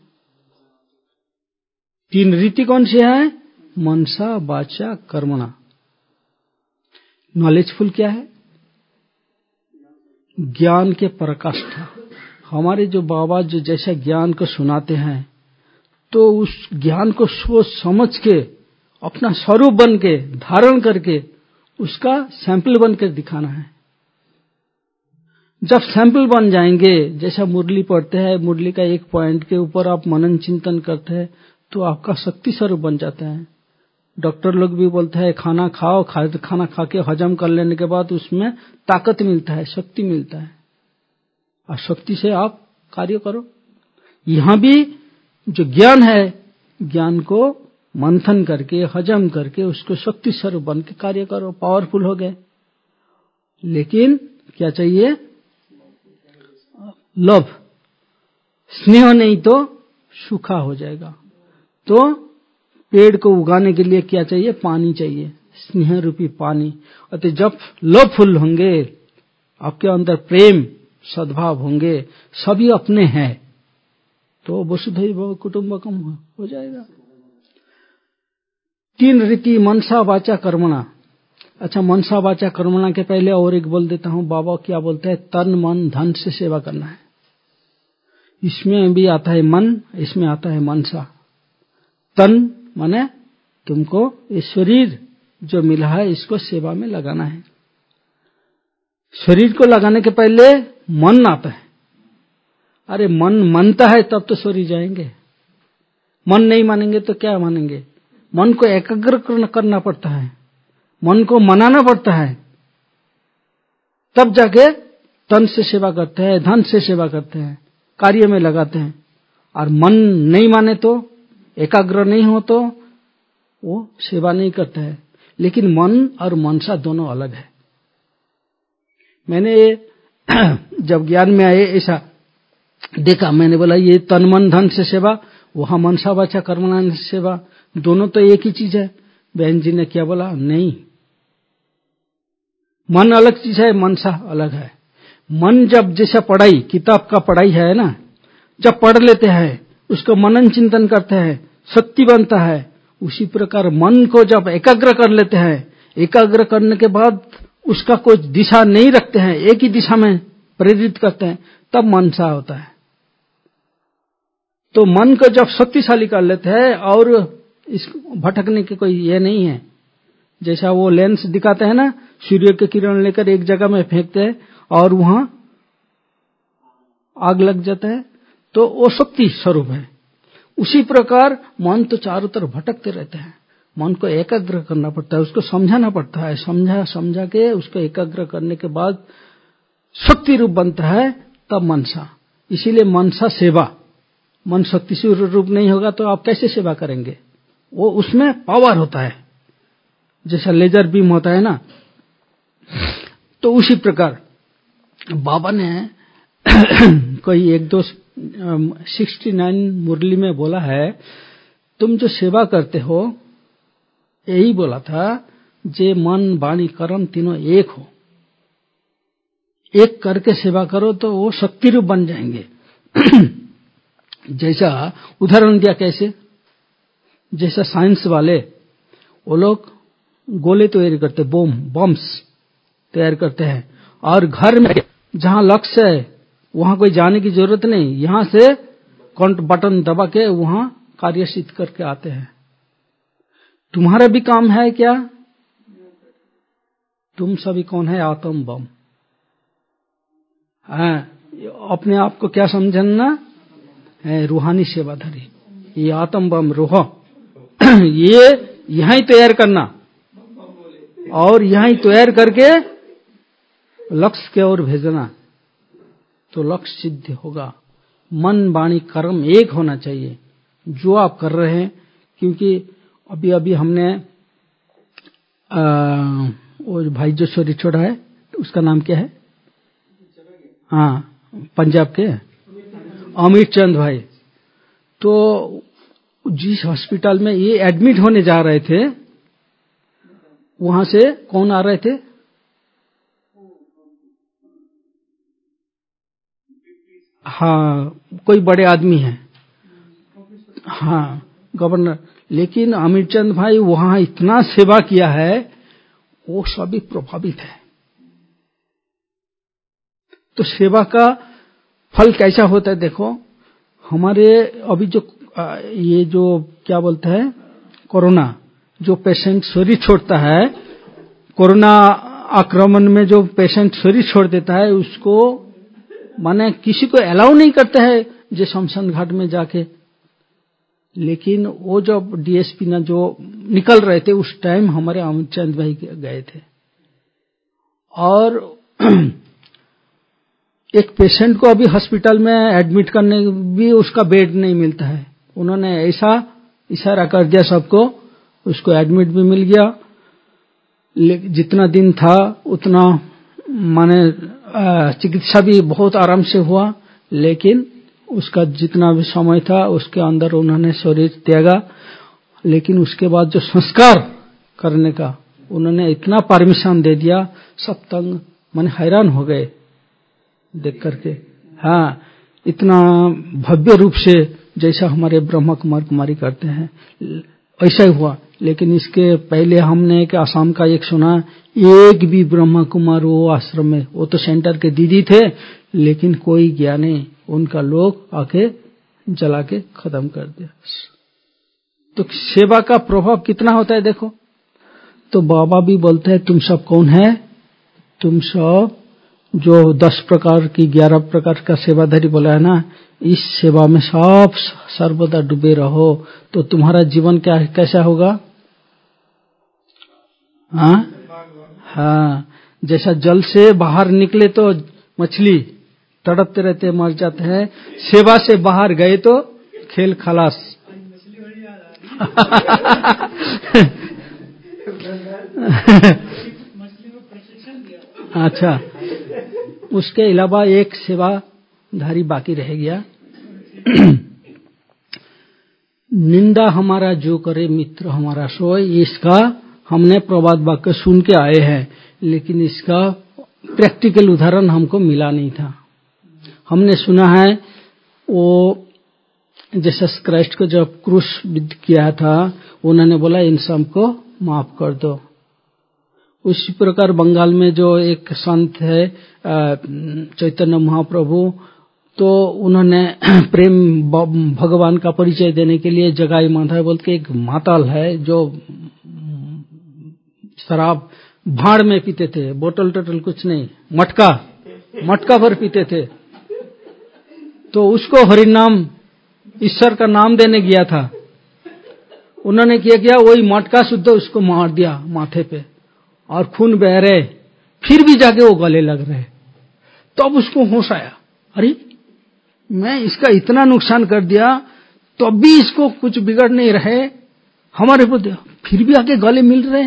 तीन रीति कौन सी है? मनसा वाचा कर्मणा। नॉलेजफुल क्या है? ज्ञान के पराकाष्ठा। हमारे जो बाबा जो जैसा ज्ञान को सुनाते हैं, तो उस ज्ञान को सोच समझ के, अपना स्वरूप बन के, धारण करके उसका सैंपल बनकर दिखाना है। जब सैंपल बन जाएंगे, जैसा मुरली पढ़ते हैं, मुरली का एक पॉइंट के ऊपर आप मनन चिंतन करते हैं, तो आपका शक्ति स्वरूप बन जाता है। डॉक्टर लोग भी बोलते हैं खाना खाओ, खा, खाना खा के हजम कर लेने के बाद उसमें ताकत मिलता है, शक्ति मिलता है, और शक्ति से आप कार्य करो। यहां भी जो ज्ञान है, ज्ञान को मंथन करके, हजम करके उसको शक्ति स्वरूप बन के कार्य करो, पावरफुल हो गए। लेकिन क्या चाहिए? लव, स्नेह नहीं तो सूखा हो जाएगा। तो पेड़ को उगाने के लिए क्या चाहिए? पानी चाहिए, स्नेह रूपी पानी। और जब लवफुल होंगे, आपके अंदर प्रेम सद्भाव होंगे, सभी अपने हैं, तो वसुधैव कुटुंबकम हो जाएगा। तीन रीति, मनसा वाचा कर्मणा। अच्छा, मनसा वाचा कर्मणा के पहले और एक बोल देता हूं, बाबा क्या बोलते हैं? तन मन धन से सेवा करना है। इसमें भी आता है मन, इसमें आता है मनसा। तन माने तुमको ये शरीर जो मिला है, इसको सेवा में लगाना है। शरीर को लगाने के पहले मन आता है। अरे मन मानता है तब तो शरीर जाएंगे, मन नहीं मानेंगे तो क्या मानेंगे? मन को एकाग्र करना पड़ता है, मन को मनाना पड़ता है, तब जाके तन से सेवा करते हैं, धन से सेवा करते हैं, कार्य में लगाते हैं। और मन नहीं माने तो, एकाग्र नहीं हो तो वो सेवा नहीं करते हैं। लेकिन मन और मनसा दोनों अलग है। मैंने जब ज्ञान में आए ऐसा देखा, मैंने बोला ये तन मन धन से सेवा, वहां मनसा वाचा कर्मणान से सेवा, दोनों तो एक ही चीज है। बहन जी ने क्या बोला, नहीं, मन अलग चीज है, मनसा अलग है। मन जब जैसा पढ़ाई, किताब का पढ़ाई है ना, जब पढ़ लेते हैं, उसको मनन चिंतन करते हैं, शक्ति बनता है। उसी प्रकार मन को जब एकाग्र कर लेते हैं, एकाग्र करने के बाद उसका कोई दिशा नहीं रखते हैं, एक ही दिशा में प्रेरित करते हैं, तब मनसा होता है। तो मन को जब शक्तिशाली कर लेते हैं और इस भटकने की कोई ये नहीं है। जैसा वो लेंस दिखाते हैं ना, सूर्य के किरण लेकर एक जगह में फेंकते हैं और वहां आग लग जाता है, तो वो शक्ति स्वरूप है। उसी प्रकार मन तो चारों तरफ भटकते रहते हैं, मन को एकाग्र करना पड़ता है, उसको समझाना पड़ता है, समझा समझा के उसको एकाग्र करने के बाद शक्ति रूप बनता है, तब मनसा। इसीलिए मनसा सेवा, मन शक्ति से रूप नहीं होगा तो आप कैसे सेवा करेंगे? वो उसमें पावर होता है, जैसा लेजर बीम होता है ना। तो उसी प्रकार बाबा ने कोई एक दो सिक्सटी नाइन मुरली में बोला है, तुम जो सेवा करते हो, यही बोला था, जे मन वाणी कर्म तीनों एक हो, एक करके सेवा करो तो वो शक्ति रूप बन जाएंगे। जैसा उदाहरण दिया, कैसे, जैसा साइंस वाले वो लोग गोले तैयार करते, बम बम्स तैयार करते हैं, और घर में जहां लक्ष्य है वहां कोई जाने की जरूरत नहीं, यहां से बटन दबा के वहां कार्य सिद्ध करके आते हैं। तुम्हारा भी काम है क्या? तुम सभी कौन है? आत्म बम। हाँ, अपने आप को क्या समझना है? रूहानी सेवाधारी। ये आत्म बम रूह, ये यहीं तैयार करना और यहीं तैयार करके लक्ष्य की ओर भेजना, तो लक्ष्य सिद्ध होगा। मन वाणी कर्म एक होना चाहिए जो आप कर रहे हैं। क्योंकि अभी अभी हमने आ, वो भाई जो छोरी छोड़ा है, उसका नाम क्या है? हाँ, पंजाब के अमित चंद भाई, तो जिस हॉस्पिटल में ये एडमिट होने जा रहे थे, वहां से कौन आ रहे थे? हाँ, कोई बड़े आदमी हैं, हाँ, गवर्नर। लेकिन अमित चंद भाई वहां इतना सेवा किया है, वो सभी प्रभावित है। तो सेवा का फल कैसा होता है देखो। हमारे अभी जो ये जो क्या बोलते हैं, कोरोना, जो पेशेंट शरीर छोड़ता है, कोरोना आक्रमण में जो पेशेंट शरीर छोड़ देता है, उसको माने किसी को अलाउ नहीं करते हैं जो शमशान घाट में जाके। लेकिन वो जब डीएसपी ना जो निकल रहे थे, उस टाइम हमारे अमित चंद भाई गए थे, और एक पेशेंट को अभी हॉस्पिटल में एडमिट करने भी उसका बेड नहीं मिलता है। उन्होंने ऐसा इशारा कर दिया सबको, उसको एडमिट भी मिल गया। जितना दिन था उतना माने चिकित्सा भी बहुत आराम से हुआ, लेकिन उसका जितना भी समय था उसके अंदर उन्होंने शरीर त्यागा। लेकिन उसके बाद जो संस्कार करने का उन्होंने इतना परमिशन दे दिया, सब तंग माने हैरान हो गए देख करके। हाँ, इतना भव्य रूप से जैसा हमारे ब्रह्मा कुमार कुमारी करते हैं ऐसा ही हुआ। लेकिन इसके पहले हमने एक आसाम का एक सुना, एक भी ब्रह्मा कुमार वो आश्रम में, वो तो सेंटर के दीदी थे, लेकिन कोई गया नहीं, उनका लोग आके जला के खत्म कर दिया। तो सेवा का प्रभाव कितना होता है देखो। तो बाबा भी बोलते हैं, तुम सब कौन है? तुम सब जो दस प्रकार की ग्यारह प्रकार का सेवाधारी बोला है ना, इस सेवा में सब सर्वदा डूबे रहो, तो तुम्हारा जीवन क्या कैसा होगा? हाँ हाँ, जैसा जल से बाहर निकले तो मछली तड़पते रहते मर जाते हैं, सेवा से बाहर गए तो खेल खलास। अच्छा, उसके अलावा एक सेवाधारी बाकी रह गया। निंदा हमारा जो करे मित्र हमारा सोए, इसका हमने प्रवाद वाक्य सुन के आए हैं, लेकिन इसका प्रैक्टिकल उदाहरण हमको मिला नहीं था। हमने सुना है वो जीसस क्राइस्ट को जब क्रूस विद्ध किया था, उन्होंने बोला इन सबको माफ कर दो। उसी प्रकार बंगाल में जो एक संत है चैतन्य महाप्रभु, तो उन्होंने प्रेम भगवान का परिचय देने के लिए जगाई माता बोल के एक माताल है जो शराब भाड़ में पीते थे, बोतल टोटल कुछ नहीं, मटका मटका भर पीते थे। तो उसको हरिनाम ईश्वर का नाम देने गया था, उन्होंने क्या किया, वही मटका शुद्ध उसको मार दिया माथे पे और खून बह रहे, फिर भी जाके वो गले लग रहे। तब तो उसको होश आया, अरे मैं इसका इतना नुकसान कर दिया तो अब भी इसको कुछ बिगड़ नहीं रहे, हमारे को फिर भी आके गले मिल रहे।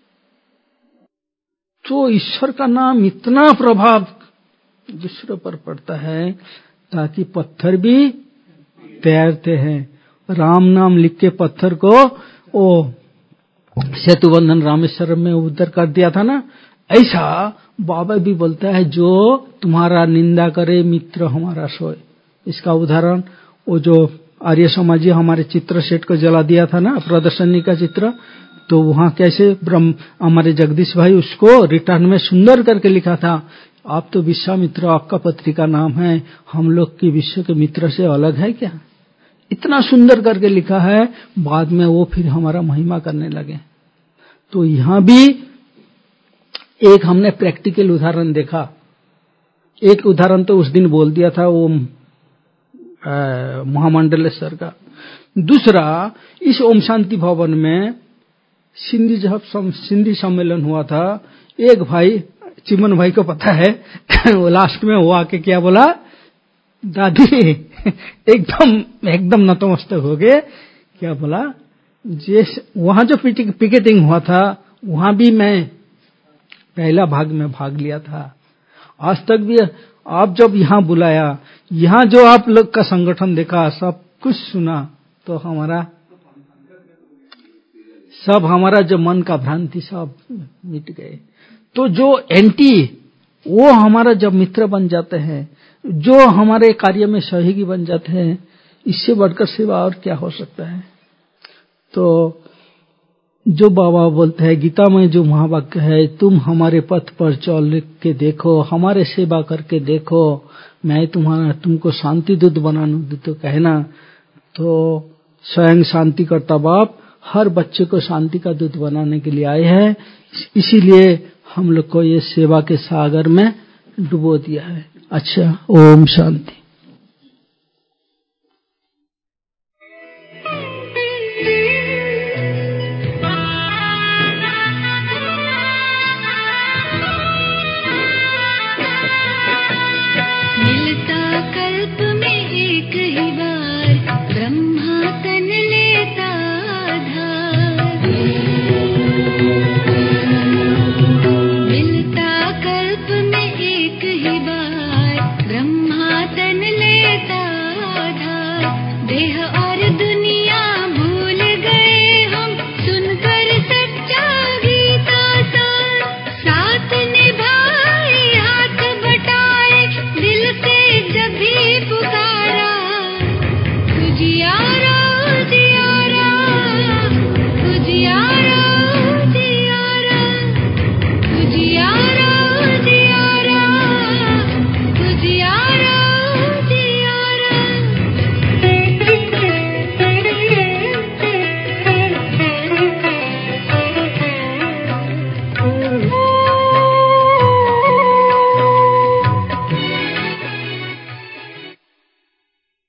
तो ईश्वर का नाम इतना प्रभाव दूसरों पर पड़ता है ताकि पत्थर भी तैरते हैं। राम नाम लिख के पत्थर को वो सेतु बंधन रामेश्वरम में उद्धर कर दिया था ना, ऐसा बाबा भी बोलता है जो तुम्हारा निंदा करे मित्र हमारा सोए। इसका उदाहरण वो जो आर्य समाजी हमारे चित्र सेट को जला दिया था ना, प्रदर्शनी का चित्र, तो वहां कैसे ब्रह्म हमारे जगदीश भाई उसको रिटर्न में सुंदर करके लिखा था, आप तो विश्वामित्र आपका पत्रिका नाम है, हम लोग की विश्व के मित्र से अलग है क्या, इतना सुंदर करके लिखा है। बाद में वो फिर हमारा महिमा करने लगे। तो यहां भी एक हमने प्रैक्टिकल उदाहरण देखा। एक उदाहरण तो उस दिन बोल दिया था वो महामंडलेश्वर का। दूसरा, इस ओम शांति भवन में सिंधी जब सिंधी सम्मेलन हुआ था, एक भाई चिमन भाई को पता है वो लास्ट में वो आके क्या बोला, दादी एकदम एकदम नतमस्तक हो गए, क्या बोला, जिस वहां जो पिकेटिंग हुआ था वहां भी मैं पहला भाग में भाग लिया था। आज तक भी आप जब यहाँ बुलाया, यहाँ जो आप लोग का संगठन देखा, सब कुछ सुना, तो हमारा सब हमारा जो मन का भ्रांति सब मिट गए। तो जो एंटी वो हमारा जब मित्र बन जाते हैं, जो हमारे कार्य में सहयोगी बन जाते हैं, इससे बढ़कर सेवा और क्या हो सकता है। तो जो बाबा बोलते हैं गीता में जो महावाक्य है, तुम हमारे पथ पर चल के देखो, हमारे सेवा करके देखो, मैं तुम्हारा तुमको शांति दूत बना दूं, तो कहना। तो स्वयं शांति करता बाप हर बच्चे को शांति का दूत बनाने के लिए आए हैं, इसीलिए हम लोग को ये सेवा के सागर में डुबो दिया है। अच्छा, ओम शांति। मिलता कल्प में एक ही बार, ब्रह्मा तन लेता आधार। मिलता कल्प में एक ही बार, ब्रह्मा तन लेता आधार। देह और